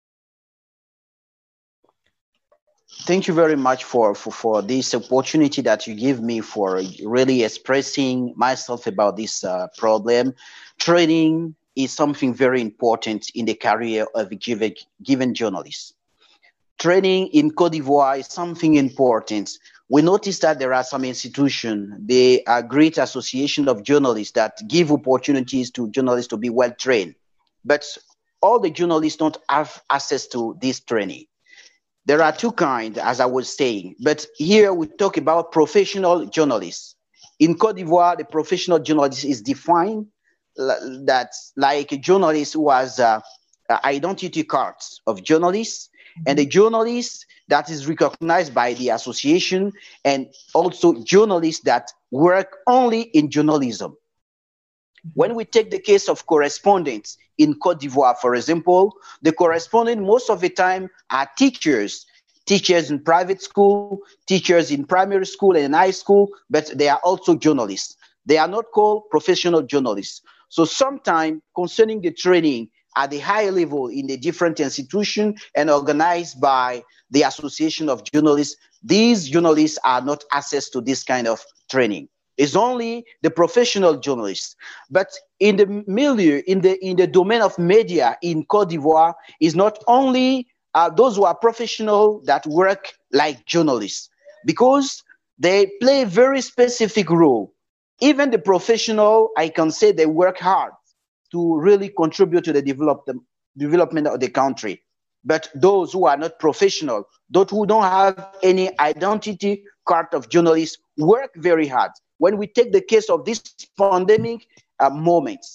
Thank you very much for, for, for this opportunity that you give me for really expressing myself about this uh, problem. Training is something very important in the career of a given, given journalist. Training in Côte d'Ivoire is something important. We notice that there are some institutions, the uh, Great Association of Journalists, that give opportunities to journalists to be well trained. But all the journalists don't have access to this training. There are two kinds, as I was saying, but here we talk about professional journalists. In Côte d'Ivoire, the professional journalist is defined that like a journalist who has uh, identity cards of journalists, mm-hmm. and a journalist that is recognized by the association, and also journalists that work only in journalism. When we take the case of correspondents in Côte d'Ivoire, for example, the correspondent most of the time are teachers, teachers in private school, teachers in primary school and high school, but they are also journalists. They are not called professional journalists. So sometimes concerning the training at the high level in the different institutions and organized by the Association of Journalists, these journalists are not access to this kind of training. It's only the professional journalists. But in the milieu, in the in the domain of media in Côte d'Ivoire, is not only uh, those who are professional that work like journalists, because they play a very specific role. Even the professional, I can say they work hard to really contribute to the development development of the country. But those who are not professional, those who don't have any identity card of journalists, work very hard. When we take the case of this pandemic uh, moments,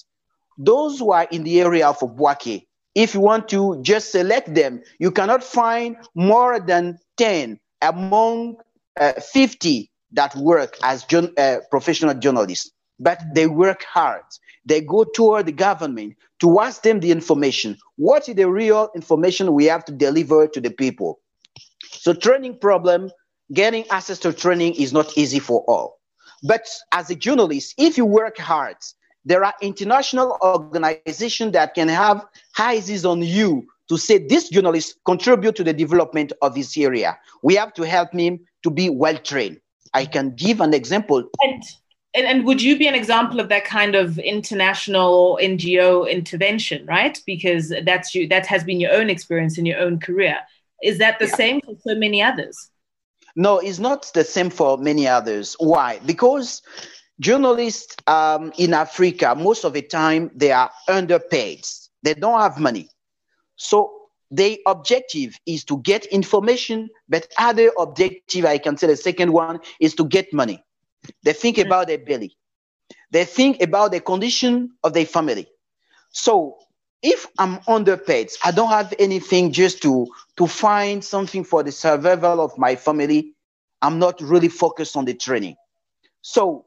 Those who are in the area of Bouaké, if you want to just select them, you cannot find more than ten among uh, fifty that work as uh, professional journalists. But they work hard. They go toward the government to ask them the information. What is the real information we have to deliver to the people? So training problem, getting access to training is not easy for all. But as a journalist, if you work hard, there are international organizations that can have eyes on you to say this journalist contribute to the development of this area. We have to help him to be well trained. I can give an example. And, and and would you be an example of that kind of international N G O intervention, right? Because that's you, that has been your own experience in your own career. Is that the yeah. same for so many others? No, it's not the same for many others. Why? Because journalists um, in Africa, most of the time, they are underpaid. They don't have money. So their objective is to get information, but other objective, I can say the second one, is to get money. They think mm-hmm. about their belly. They think about the condition of their family. So if I'm underpaid, I don't have anything just to, to find something for the survival of my family, I'm not really focused on the training. So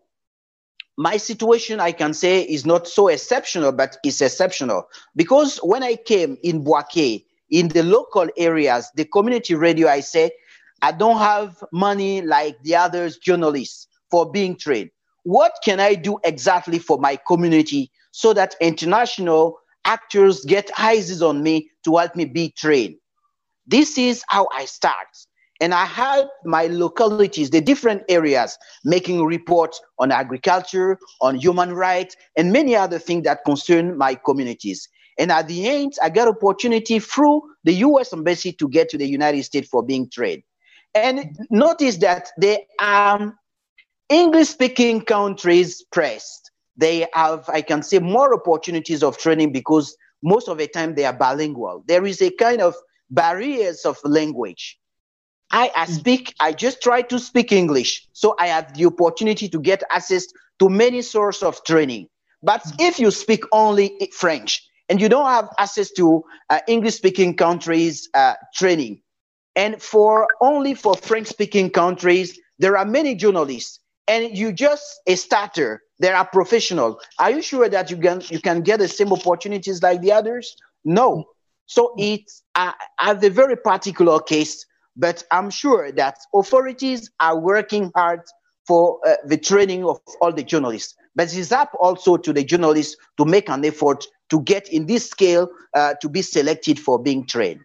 my situation, I can say, is not so exceptional, but it's exceptional. Because when I came in Bouaké, in the local areas, the community radio, I say, I don't have money like the other journalists for being trained. What can I do exactly for my community so that international actors get eyes on me to help me be trained? This is how I start. And I help my localities, the different areas, making reports on agriculture, on human rights, and many other things that concern my communities. And at the end, I got opportunity through the U S Embassy to get to the United States for being trained. And notice that they are English-speaking countries pressed. They have, I can say, more opportunities of training because most of the time they are bilingual. There is a kind of barriers of language. I, I speak, I just try to speak English. So I have the opportunity to get access to many sources of training. But if you speak only French and you don't have access to uh, English-speaking countries uh, training, and for only for French-speaking countries, there are many journalists, and you just a starter, there are professionals. Are you sure that you can, you can get the same opportunities like the others? No. So it's uh, at the very particular case, but I'm sure that authorities are working hard for uh, the training of all the journalists. But it's up also to the journalists to make an effort to get in this scale uh, to be selected for being trained.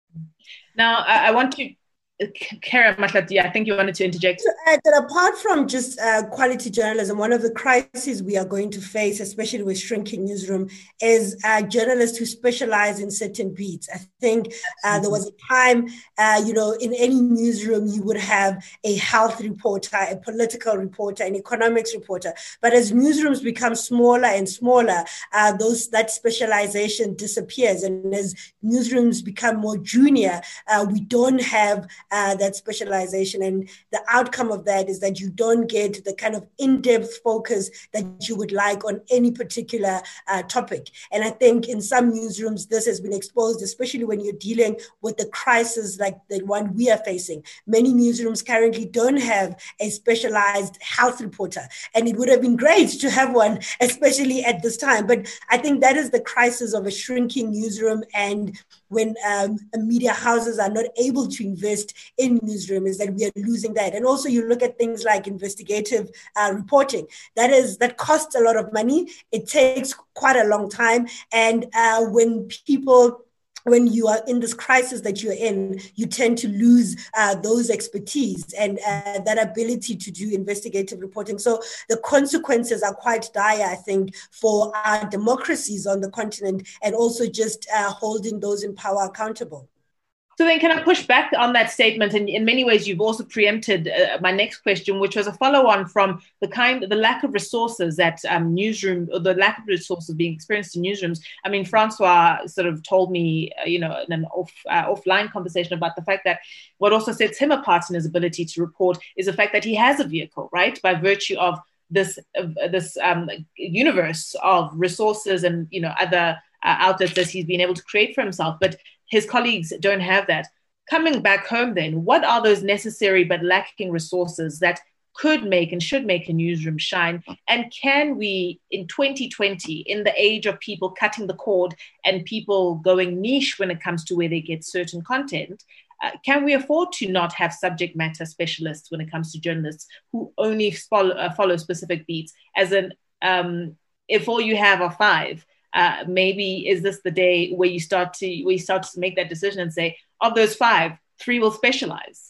Now, I, I want to, Karen Matlati, I think you wanted to interject. Uh, that apart from just uh, quality journalism, one of the crises we are going to face, especially with shrinking newsroom, is uh, journalists who specialize in certain beats. I think uh, there was a time, uh, you know, in any newsroom, you would have a health reporter, a political reporter, an economics reporter. But as newsrooms become smaller and smaller, uh, those that specialization disappears. And as newsrooms become more junior, uh, we don't have Uh, that specialization, and the outcome of that is that you don't get the kind of in-depth focus that you would like on any particular uh, topic. And I think in some newsrooms, this has been exposed, especially when you're dealing with the crisis like the one we are facing. Many newsrooms currently don't have a specialized health reporter, and it would have been great to have one, especially at this time. But I think that is the crisis of a shrinking newsroom, and when um, media houses are not able to invest in newsroom, is that we are losing that. And also you look at things like investigative uh, reporting. That is, that costs a lot of money. It takes quite a long time. And uh, when people when you are in this crisis that you're in, you tend to lose uh, those expertise and uh, that ability to do investigative reporting. So the consequences are quite dire, I think, for our democracies on the continent, and also just uh, holding those in power accountable. So then can I push back on that statement? And in many ways, you've also preempted uh, my next question, which was a follow-on from the kind, the lack of resources that um, newsroom, or the lack of resources being experienced in newsrooms. I mean, Francois sort of told me, uh, you know, in an off, uh, offline conversation about the fact that what also sets him apart in his ability to report is the fact that he has a vehicle, right? By virtue of this uh, this um, universe of resources and, you know, other uh, outlets that he's been able to create for himself. But his colleagues don't have that. Coming back home then, what are those necessary but lacking resources that could make and should make a newsroom shine? And can we, in twenty twenty, in the age of people cutting the cord and people going niche when it comes to where they get certain content, uh, can we afford to not have subject matter specialists when it comes to journalists who only follow, uh, follow specific beats? As in, um, if all you have are five, uh, maybe is this the day where you start to where you start to make that decision and say, of those five, three will specialize?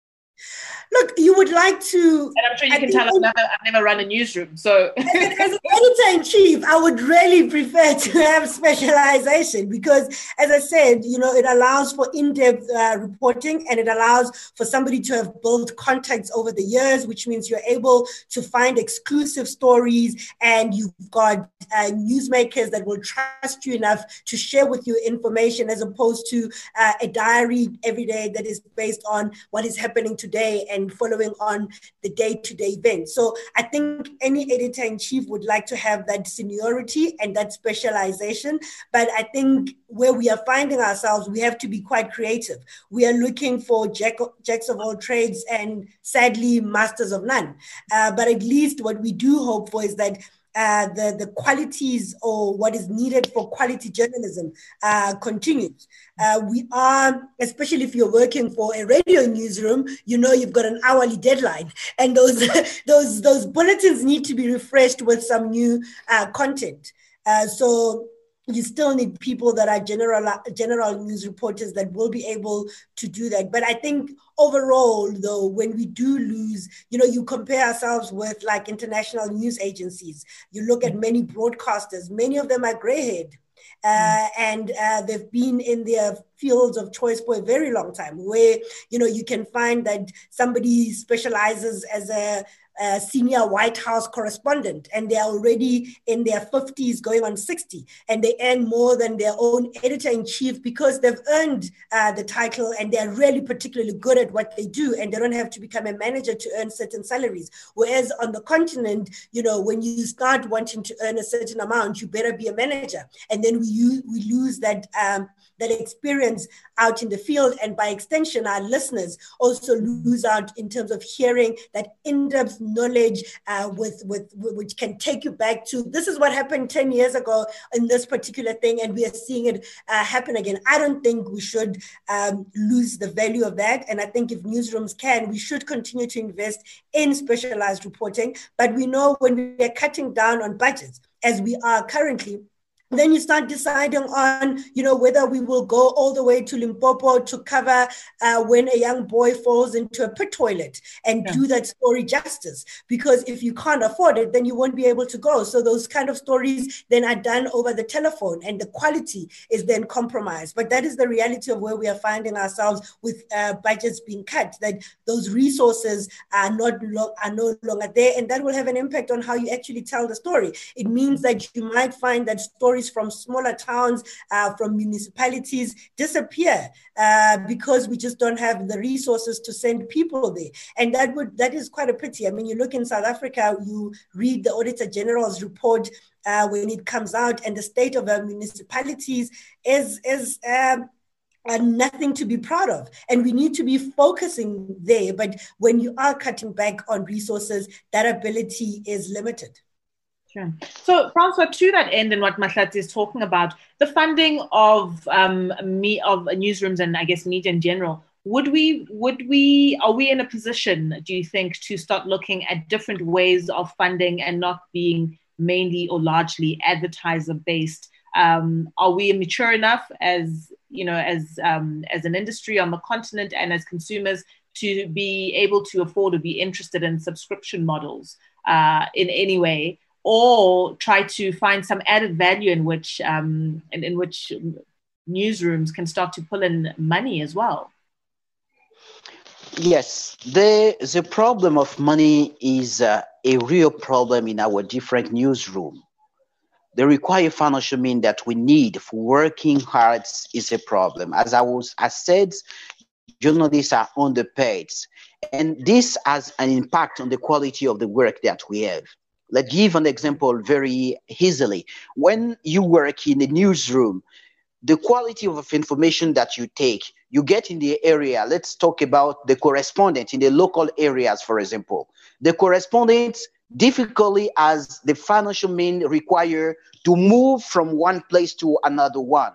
Look, you would like to... And I'm sure you I can tell I've never, I've never run a newsroom, so... As, as an editor-in-chief, I would really prefer to have specialization because, as I said, you know, it allows for in-depth uh, reporting, and it allows for somebody to have built contacts over the years, which means you're able to find exclusive stories, and you've got uh, newsmakers that will trust you enough to share with you information, as opposed to uh, a diary every day that is based on what is happening today and following on the day-to-day events. So I think any editor-in-chief would like to have that seniority and that specialization. But I think where we are finding ourselves, we have to be quite creative. We are looking for jack, jacks of all trades and, sadly, masters of none. Uh, but at least what we do hope for is that Uh, the, the qualities or what is needed for quality journalism uh, continues. Uh, we are, especially if you're working for a radio newsroom, you know you've got an hourly deadline, and those those those bulletins need to be refreshed with some new uh, content. Uh, so you still need people that are general general news reporters that will be able to do that. But I think overall, though, when we do lose, you know, you compare ourselves with like international news agencies. You look at many broadcasters, many of them are gray-haired. Uh, and uh, they've been in their fields of choice for a very long time, where, you know, you can find that somebody specializes as a, a senior White House correspondent, and they're already in their fifties going on sixty, and they earn more than their own editor-in-chief because they've earned uh, the title, and they're really particularly good at what they do, and they don't have to become a manager to earn certain salaries. Whereas on the continent, you know, when you start wanting to earn a certain amount, you better be a manager. And then we use, we lose that um, that experience out in the field, and by extension, our listeners also lose out in terms of hearing that in-depth knowledge uh, with, with, with which can take you back to, this is what happened ten years ago in this particular thing, and we are seeing it uh, happen again. I don't think we should um, lose the value of that, and I think if newsrooms can, we should continue to invest in specialized reporting. But we know when we are cutting down on budgets, as we are currently, then you start deciding on, you know, whether we will go all the way to Limpopo to cover uh, when a young boy falls into a pit toilet and yeah. do that story justice. Because if you can't afford it, then you won't be able to go. So those kind of stories then are done over the telephone, and the quality is then compromised. But that is the reality of where we are finding ourselves with uh, budgets being cut, that those resources are not lo- are no longer there, and that will have an impact on how you actually tell the story. It means that you might find that stories from smaller towns, uh, from municipalities disappear uh, because we just don't have the resources to send people there. And that would that is quite a pity. I mean, you look in South Africa, you read the Auditor General's report uh, when it comes out, and the state of our municipalities is, is um, and nothing to be proud of. And we need to be focusing there. But when you are cutting back on resources, that ability is limited. Sure. So, Francois, to that end, and what Mahlatsi is talking about, the funding of um, me of newsrooms and I guess media in general, would we, would we, are we in a position, do you think, to start looking at different ways of funding and not being mainly or largely advertiser-based? Um, are we mature enough as, you know, as um, as an industry on the continent and as consumers to be able to afford or be interested in subscription models uh, in any way? Or try to find some added value in which um, in, in which newsrooms can start to pull in money as well? Yes, the the problem of money is uh, a real problem in our different newsroom. The required financial mean that we need for working hard is a problem. As I was, I said, journalists are underpaid, and this has an impact on the quality of the work that we have. Let's give an example very easily. When you work in a newsroom, the quality of information that you take, you get in the area. Let's talk about the correspondent in the local areas, for example. The correspondent difficultly as the financial means require to move from one place to another one.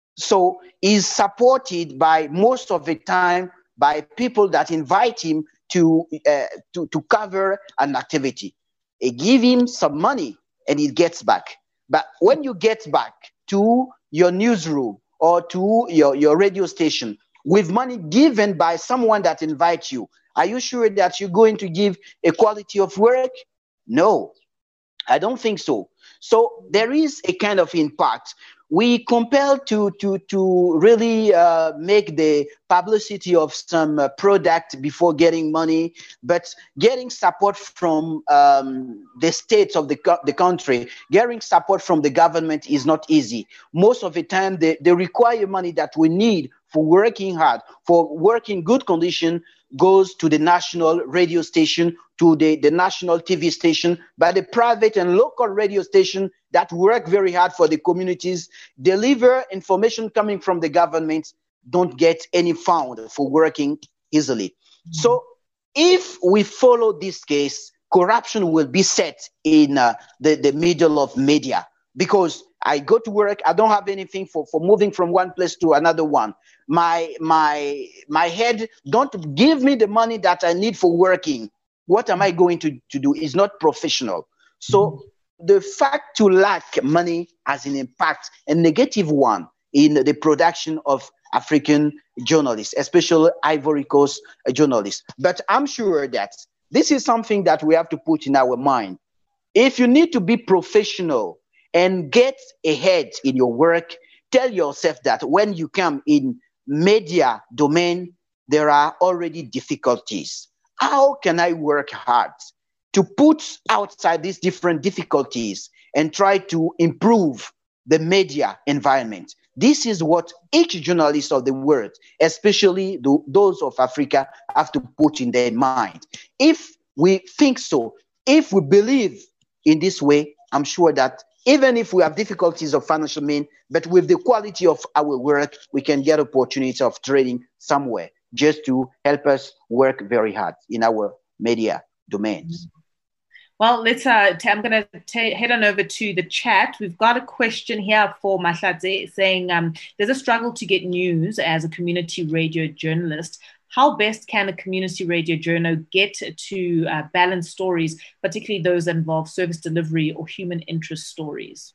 So he's supported by most of the time by people that invite him to, uh, to, to cover an activity. They give him some money and he gets back. But when you get back to your newsroom or to your, your radio station with money given by someone that invites you, are you sure that you're going to give a quality of work? No, I don't think so. So there is a kind of impact. We compelled to to to really uh, make the publicity of some uh, product before getting money, but getting support from um, the states of the co- the country, getting support from the government is not easy. Most of the time, they, they require money that we need for working hard, for working good condition, goes to the national radio station, to the, the national T V station, but the private and local radio station that work very hard for the communities, deliver information coming from the government, don't get any fund for working easily. Mm-hmm. So if we follow this case, corruption will be set in uh, the, the middle of media, because I go to work, I don't have anything for, for moving from one place to another one. My, my, my head don't give me the money that I need for working. What am I going to, to do? It's not professional. So the fact to lack money has an impact, a negative one, in the production of African journalists, especially Ivory Coast journalists. But I'm sure that this is something that we have to put in our mind. If you need to be professional and get ahead in your work, tell yourself that when you come in media domain, there are already difficulties. How can I work hard to put outside these different difficulties and try to improve the media environment? This is what each journalist of the world, especially the, those of Africa, have to put in their mind. If we think so, if we believe in this way, I'm sure that even if we have difficulties of financial means, but with the quality of our work, we can get opportunity of trading somewhere just to help us work very hard in our media domains. Well, let's. Uh, t- I'm going to head on over to the chat. We've got a question here for Mahlatse saying um, there's a struggle to get news as a community radio journalist. How best can a community radio journal get to uh, balance stories, particularly those that involve service delivery or human interest stories?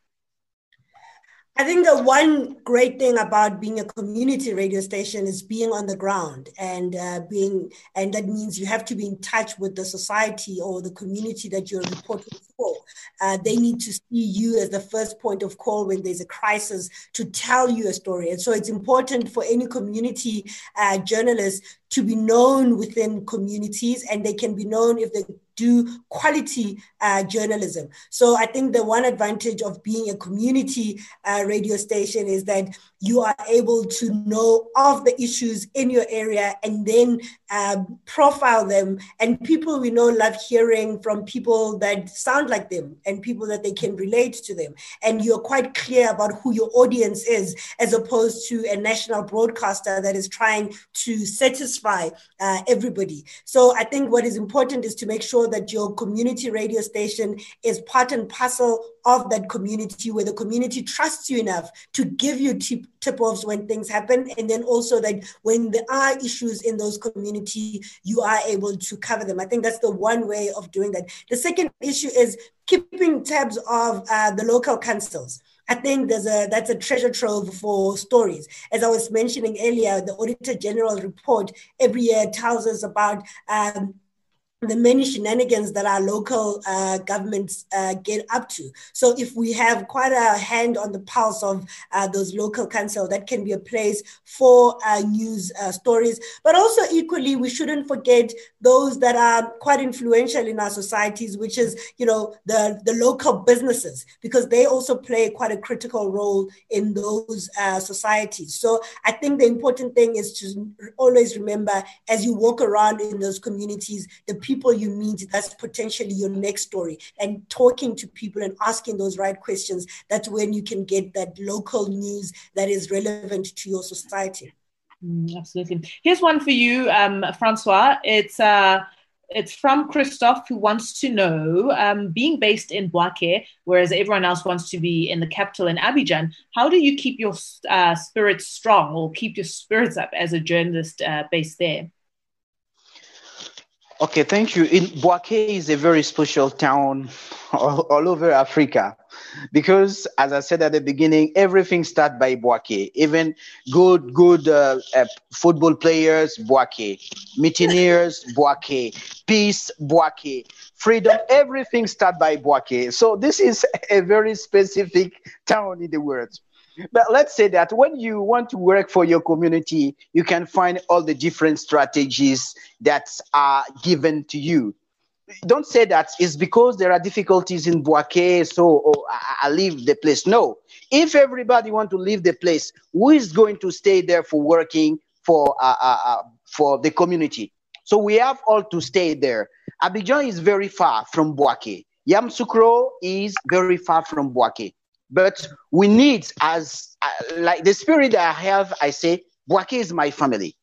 I think the one great thing about being a community radio station is being on the ground, and uh, being, and that means you have to be in touch with the society or the community that you're reporting for. Uh, they need to see you as the first point of call when there's a crisis to tell you a story. And so it's important for any community uh, journalist to be known within communities, and they can be known if they do quality uh, journalism. So I think the one advantage of being a community uh, radio station is that you are able to know of the issues in your area and then uh, profile them. And people we know love hearing from people that sound like them and people that they can relate to them. And you're quite clear about who your audience is, as opposed to a national broadcaster that is trying to satisfy uh, everybody. So I think what is important is to make sure that your community radio station is part and parcel of that community, where the community trusts you enough to give you tip, tip-offs when things happen, and then also that when there are issues in those community, you are able to cover them. I think that's the one way of doing that. The second issue is keeping tabs of uh, the local councils. I think there's a that's a treasure trove for stories. As I was mentioning earlier, the Auditor General report every year tells us about um, the many shenanigans that our local uh, governments uh, get up to. So if we have quite a hand on the pulse of uh, those local council, that can be a place for uh, news uh, stories. But also equally, we shouldn't forget those that are quite influential in our societies, which is, you know, the, the local businesses, because they also play quite a critical role in those uh, societies. So I think the important thing is to always remember, as you walk around in those communities, the people people you meet, that's potentially your next story. And talking to people and asking those right questions, that's when you can get that local news that is relevant to your society. Mm, absolutely. Here's one for you, um, Francois. It's uh, it's from Christophe, who wants to know, um, being based in Bouaké, whereas everyone else wants to be in the capital in Abidjan, how do you keep your uh, spirits strong or keep your spirits up as a journalist uh, based there? Okay, thank you. In Bouaké is a very special town all, all over Africa because, as I said at the beginning, everything starts by Bouaké. Even good, good uh, uh, football players, Bouaké. Mutineers, Bouaké. Peace, Bouaké. Freedom, everything starts by Bouaké. So this is a very specific town in the world. But let's say that when you want to work for your community, you can find all the different strategies that are given to you. Don't say that it's because there are difficulties in Bouaké, so oh, I, I leave the place. No. If everybody want to leave the place, who is going to stay there for working for, uh, uh, uh, for the community? So we have all to stay there. Abidjan is very far from Bouaké. Yamoussoukro is very far from Bouaké. But we need, as uh, like the spirit that I have, I say, Bouaké is my family.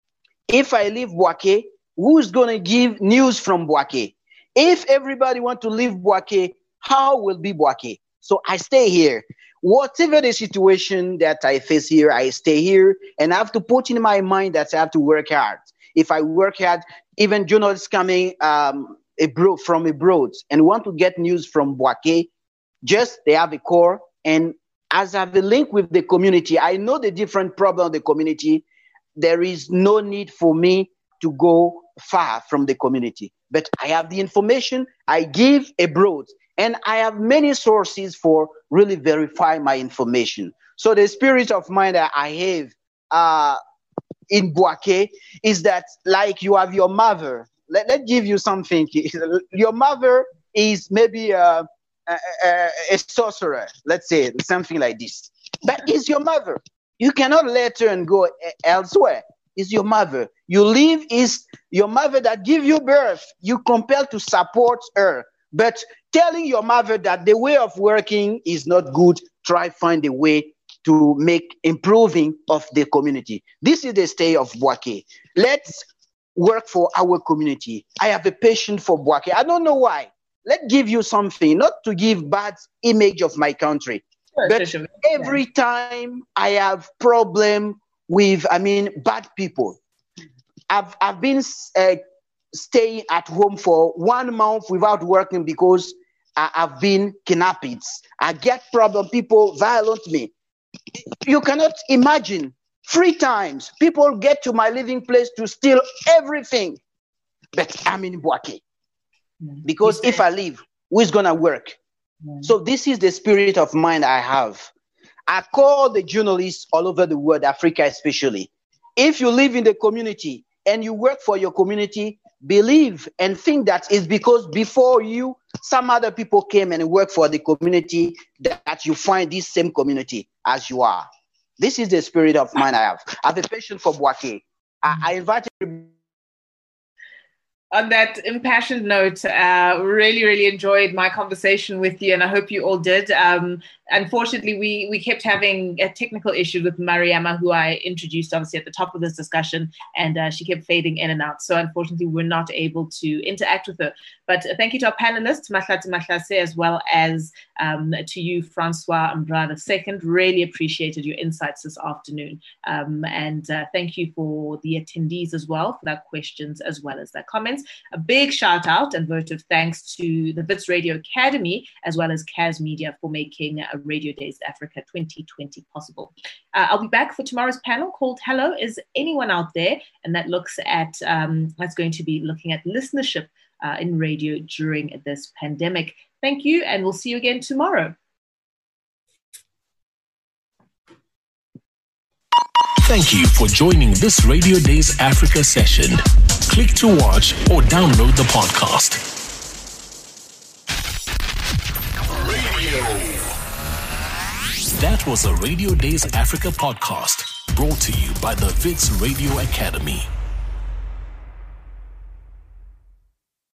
If I leave Bouaké, who's going to give news from Bouaké? If everybody want to leave Bouaké, how will be Bouaké? So I stay here. Whatever the situation that I face here, I stay here, and I have to put in my mind that I have to work hard. If I work hard, even journalists coming um, abroad, from abroad and want to get news from Bouaké, just they have a core, and as I have a link with the community, I know the different problem of the community. There is no need for me to go far from the community, but I have the information I give abroad, and I have many sources for really verify my information. So the spirit of mind that I have uh, in Bouaké is that, like you have your mother. Let, let's give you something. Your mother is maybe uh, A, a, a sorcerer, let's say, something like this. But it's your mother. You cannot let her and go elsewhere. It's your mother. You live is your mother that give you birth. You compelled to support her. But telling your mother that the way of working is not good, try find a way to make improving of the community. This is the state of Bouaké. Let's work for our community. I have a passion for Bouaké. I don't know why. Let's give you something, not to give bad image of my country. Sure, but sure. Every time I have problem with, I mean, bad people. I've, I've been uh, staying at home for one month without working because I, I've been kidnapped. I get problem, people violate me. You cannot imagine, three times people get to my living place to steal everything. But I'm in Bouaké. Because if I leave, who is going to work? Yeah. So this is the spirit of mind I have. I call the journalists all over the world, Africa especially. If you live in the community and you work for your community, believe and think that it's because before you, some other people came and worked for the community that you find this same community as you are. This is the spirit of mind I have. I have a passion for Bouaké. I, I invited On that impassioned note, uh, really, really enjoyed my conversation with you, and I hope you all did. Um, unfortunately, we we kept having a technical issue with Mariama, who I introduced obviously at the top of this discussion, and uh, she kept fading in and out. So unfortunately, we're not able to interact with her. But thank you to our panelists, Mahlatsi Mahlase, as well as um, to you, Francois Mbrana the second. Really appreciated your insights this afternoon. Um, and uh, thank you for the attendees as well, for their questions as well as their comments. A big shout out and vote of thanks to the Wits Radio Academy, as well as C A S Media, for making uh, Radio Days Africa twenty twenty possible. Uh, I'll be back for tomorrow's panel called Hello, Is Anyone Out There? And that looks at, um, that's going to be looking at listenership uh, in radio during this pandemic. Thank you, and we'll see you again tomorrow. Thank you for joining this Radio Days Africa session. Click to watch or download the podcast. Radio. That was a Radio Days Africa podcast brought to you by the Wits Radio Academy.